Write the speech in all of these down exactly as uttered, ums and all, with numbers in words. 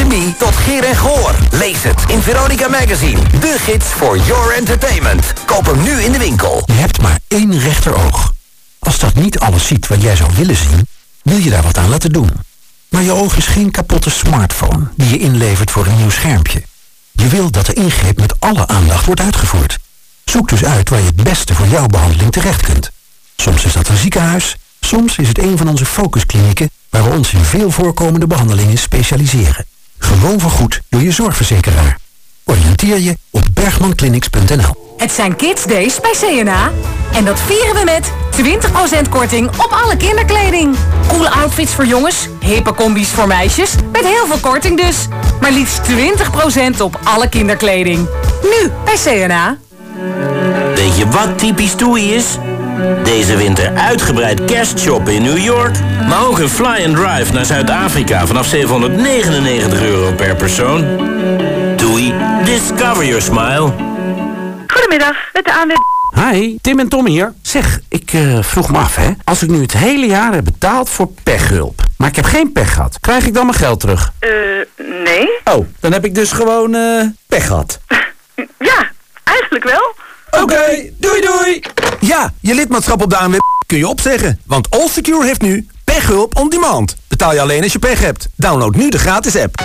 rugby tot Geer en Goor. Lees het in Veronica Magazine. De gids voor your entertainment. Koop hem nu in de winkel. Je hebt maar één rechteroog. Als dat niet alles ziet wat jij zou willen zien, wil je daar wat aan laten doen. Maar je oog is geen kapotte smartphone die je inlevert voor een nieuw schermpje. Je wil dat de ingreep met alle aandacht wordt uitgevoerd. Zoek dus uit waar je het beste voor jouw behandeling terecht kunt. Soms is dat een ziekenhuis, soms is het een van onze focusklinieken waar we ons in veel voorkomende behandelingen specialiseren. Gewoon vergoed door je zorgverzekeraar. Oriënteer je op bergmanclinics punt n l. Het zijn Kids Days bij C en A. En dat vieren we met twintig procent korting op alle kinderkleding. Coole outfits voor jongens, hippe combi's voor meisjes, met heel veel korting dus. Maar liefst twintig procent op alle kinderkleding. Nu bij C en A. Weet je wat typisch Toei is? Deze winter uitgebreid kerstshoppen in New York, maar ook een fly and drive naar Zuid-Afrika vanaf zevenhonderdnegenennegentig euro per persoon. Toei, discover your smile. Goedemiddag, met de A N W B. Hi, Tim en Tom hier. Zeg, ik uh, vroeg me af, hè. Als ik nu het hele jaar heb betaald voor pechhulp, maar ik heb geen pech gehad, krijg ik dan mijn geld terug? Eh, uh, nee. Oh, dan heb ik dus gewoon uh, pech gehad. Ja, eigenlijk wel. Oké, okay, doei doei. Ja, je lidmaatschap op de A N W B kun je opzeggen. Want Allsecure heeft nu pechhulp on demand. Betaal je alleen als je pech hebt. Download nu de gratis app.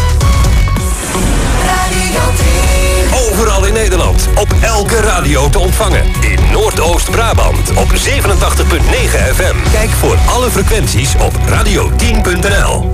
Overal in Nederland, op elke radio te ontvangen. In Noordoost-Brabant op zevenentachtig komma negen F M. Kijk voor alle frequenties op radio tien punt n l.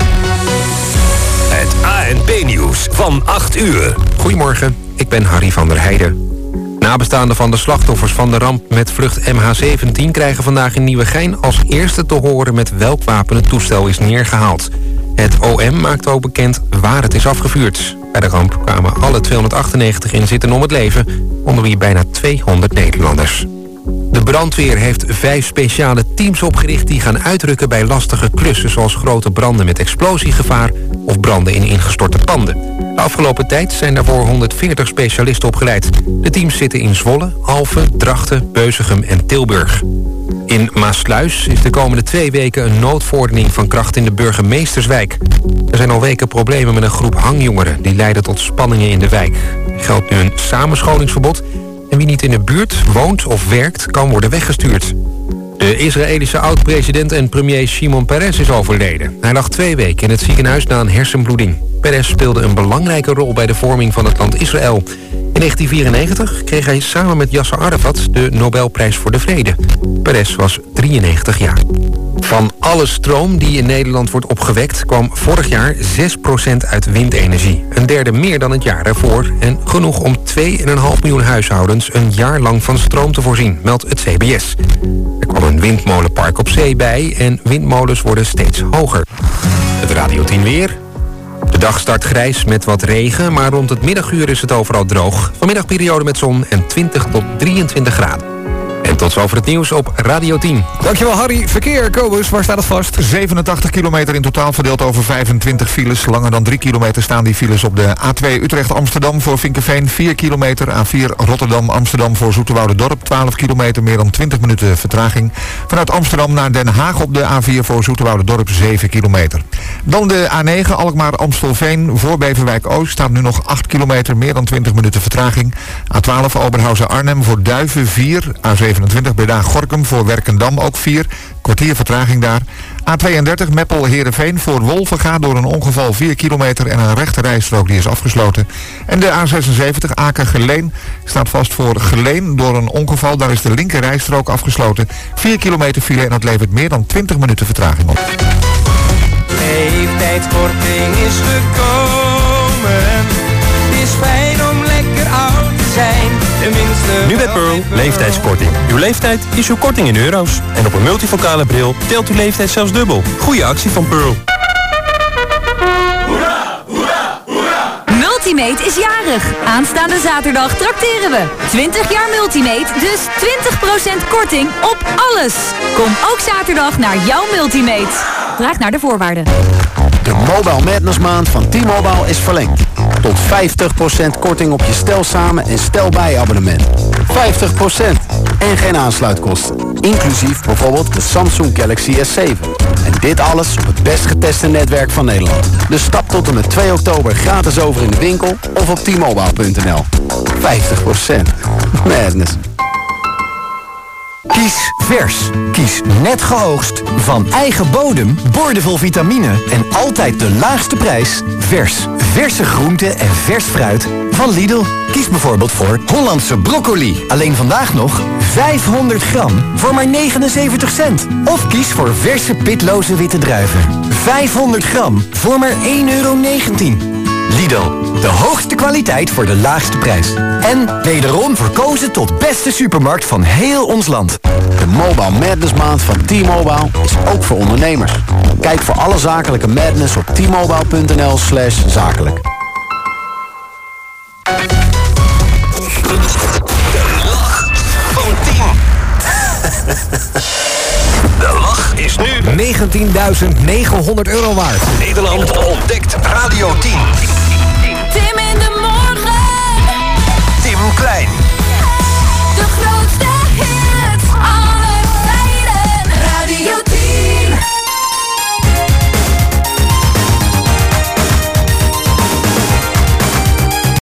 Het A N P-nieuws van acht uur. Goedemorgen, ik ben Harry van der Heijden. Nabestaanden van de slachtoffers van de ramp met vlucht M H zeventien... krijgen vandaag in Nieuwegein als eerste te horen met welk wapen het toestel is neergehaald. Het O M maakt ook bekend waar het is afgevuurd. Bij de ramp kwamen alle tweehonderdachtennegentig inzittenden om het leven, onder wie bijna tweehonderd Nederlanders. De brandweer heeft vijf speciale teams opgericht die gaan uitrukken bij lastige klussen, zoals grote branden met explosiegevaar of branden in ingestorte panden. De afgelopen tijd zijn daarvoor honderdveertig specialisten opgeleid. De teams zitten in Zwolle, Alphen, Drachten, Beusichem en Tilburg. In Maasluis is de komende twee weken een noodverordening van kracht in de Burgemeesterswijk. Er zijn al weken problemen met een groep hangjongeren die leiden tot spanningen in de wijk. Er geldt nu een samenscholingsverbod en wie niet in de buurt woont of werkt kan worden weggestuurd. De Israëlische oud-president en premier Shimon Peres is overleden. Hij lag twee weken in het ziekenhuis na een hersenbloeding. Peres speelde een belangrijke rol bij de vorming van het land Israël. In negentien vierennegentig kreeg hij samen met Yasser Arafat de Nobelprijs voor de Vrede. Peres was drieënnegentig jaar. Van alle stroom die in Nederland wordt opgewekt kwam vorig jaar zes procent uit windenergie. Een derde meer dan het jaar ervoor en genoeg om twee komma vijf miljoen huishoudens een jaar lang van stroom te voorzien, meldt het C B S. Er kwam een windmolenpark op zee bij en windmolens worden steeds hoger. Het Radio tien weer. De dag start grijs met wat regen, maar rond het middaguur is het overal droog. Vanmiddag periode met zon en twintig tot drieëntwintig graden. En tot zover het nieuws op Radio tien. Dankjewel Harry. Verkeer, Kobus, waar staat het vast? zevenentachtig kilometer in totaal verdeeld over vijfentwintig files. Langer dan drie kilometer staan die files op de A twee Utrecht-Amsterdam voor Vinkeveen vier kilometer. A vier Rotterdam-Amsterdam voor Zoeterwoude-Dorp twaalf kilometer, meer dan twintig minuten vertraging. Vanuit Amsterdam naar Den Haag op de A vier voor Zoeterwoude-Dorp zeven kilometer. Dan de A negen Alkmaar-Amstelveen voor Beverwijk-Oost staat nu nog acht kilometer, meer dan twintig minuten vertraging. A twaalf Oberhausen-Arnhem voor Duiven vier. A zevenentwintig Breda-Gorinchem voor Werkendam ook vier. Kwartier vertraging daar. A tweeëndertig Meppel-Heerenveen voor Wolvenga door een ongeval vier kilometer en een rechte rijstrook die is afgesloten. En de A zesenzeventig Aken-Geleen staat vast voor Geleen door een ongeval. Daar is de linker rijstrook afgesloten. vier kilometer file en dat levert meer dan twintig minuten vertraging op. Leeftijdskorting is gekomen. Het is fijn om lekker oud te zijn. Tenminste, nu bij Pearl, leeftijdskorting. Uw leeftijd is uw korting in euro's. En op een multifocale bril telt uw leeftijd zelfs dubbel. Goeie actie van Pearl. Hoera, hoera, hoera! Multimate is jarig. Aanstaande zaterdag trakteren we. twintig jaar Multimate, dus twintig procent korting op alles. Kom ook zaterdag naar jouw Multimate. Vraag naar de voorwaarden. De Mobile Madness maand van T-Mobile is verlengd. Tot vijftig procent korting op je Stel Samen en Stel Bij abonnement. vijftig procent en geen aansluitkosten. Inclusief bijvoorbeeld de Samsung Galaxy S zeven. En dit alles op het best geteste netwerk van Nederland. Dus stap tot en met twee oktober gratis over in de winkel of op t mobile punt n l. vijftig procent. Madness. Kies vers. Kies net geoogst. Van eigen bodem, boordevol vitamine en altijd de laagste prijs. Vers. Verse groenten en vers fruit van Lidl. Kies bijvoorbeeld voor Hollandse broccoli. Alleen vandaag nog vijfhonderd gram voor maar negenenzeventig cent. Of kies voor verse pitloze witte druiven. vijfhonderd gram voor maar één euro negentien. Lidl, de hoogste kwaliteit voor de laagste prijs. En wederom verkozen tot beste supermarkt van heel ons land. De Mobile Madness maand van T-Mobile is ook voor ondernemers. Kijk voor alle zakelijke madness op t mobile punt n l slash zakelijk. De lach is nu negentienduizend negenhonderd euro waard. Nederland ontdekt Radio tien.